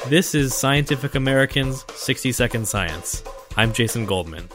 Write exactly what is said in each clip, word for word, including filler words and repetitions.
This is Scientific American's sixty second Science. I'm Jason Goldman.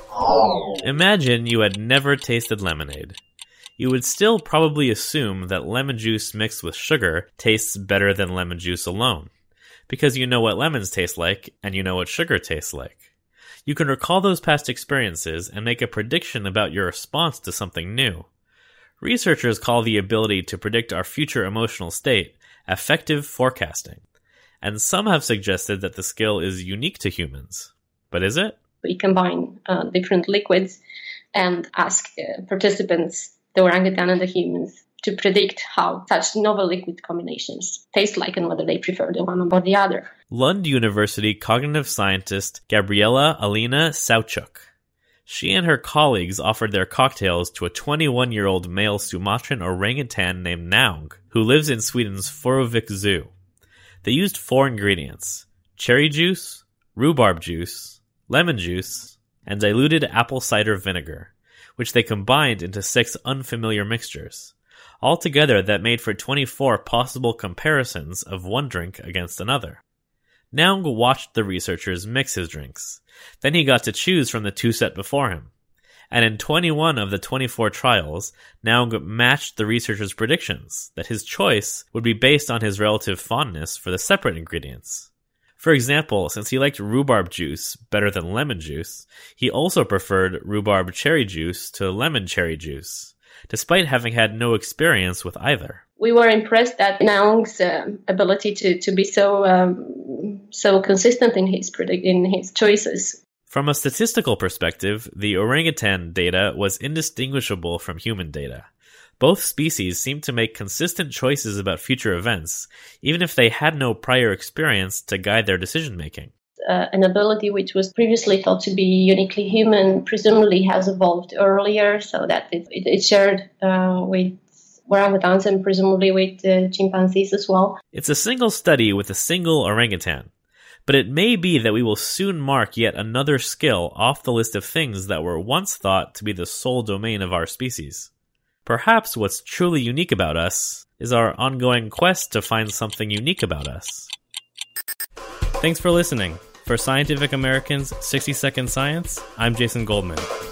Imagine you had never tasted lemonade. You would still probably assume that lemon juice mixed with sugar tastes better than lemon juice alone, because you know what lemons taste like and you know what sugar tastes like. You can recall those past experiences and make a prediction about your response to something new. Researchers call the ability to predict our future emotional state affective forecasting. And some have suggested that the skill is unique to humans. But is it? We combine uh, different liquids and ask uh, participants, the orangutan and the humans, to predict how such novel liquid combinations taste like and whether they prefer the one or the other. Lund University cognitive scientist Gabriela Alina Sauchuk. She and her colleagues offered their cocktails to a twenty-one-year-old male Sumatran orangutan named Naung, who lives in Sweden's Fårövik Zoo. They used four ingredients: cherry juice, rhubarb juice, lemon juice, and diluted apple cider vinegar, which they combined into six unfamiliar mixtures. Altogether, that made for twenty-four possible comparisons of one drink against another. Naung watched the researchers mix his drinks. Then he got to choose from the two set before him. And in twenty-one of the twenty-four trials, Naung matched the researchers' predictions that his choice would be based on his relative fondness for the separate ingredients. For example, since he liked rhubarb juice better than lemon juice, he also preferred rhubarb cherry juice to lemon cherry juice, despite having had no experience with either. We were impressed at Naung's uh, ability to, to be so um, so consistent in his predict in his choices. From a statistical perspective, the orangutan data was indistinguishable from human data. Both species seemed to make consistent choices about future events, even if they had no prior experience to guide their decision-making. Uh, an ability which was previously thought to be uniquely human presumably has evolved earlier, so that it, it, it shared uh, with orangutans and presumably with uh, chimpanzees as well. It's a single study with a single orangutan. But it may be that we will soon mark yet another skill off the list of things that were once thought to be the sole domain of our species. Perhaps what's truly unique about us is our ongoing quest to find something unique about us. Thanks for listening. For Scientific American's sixty second Science, I'm Jason Goldman.